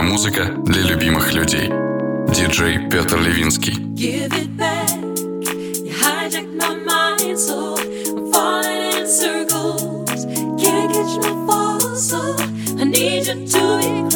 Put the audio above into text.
музыка для любимых людей. Диджей Петр Левинский. Give it back. You hijacked my mind, so I'm falling in circles. Can't catch my fall, so I need you to be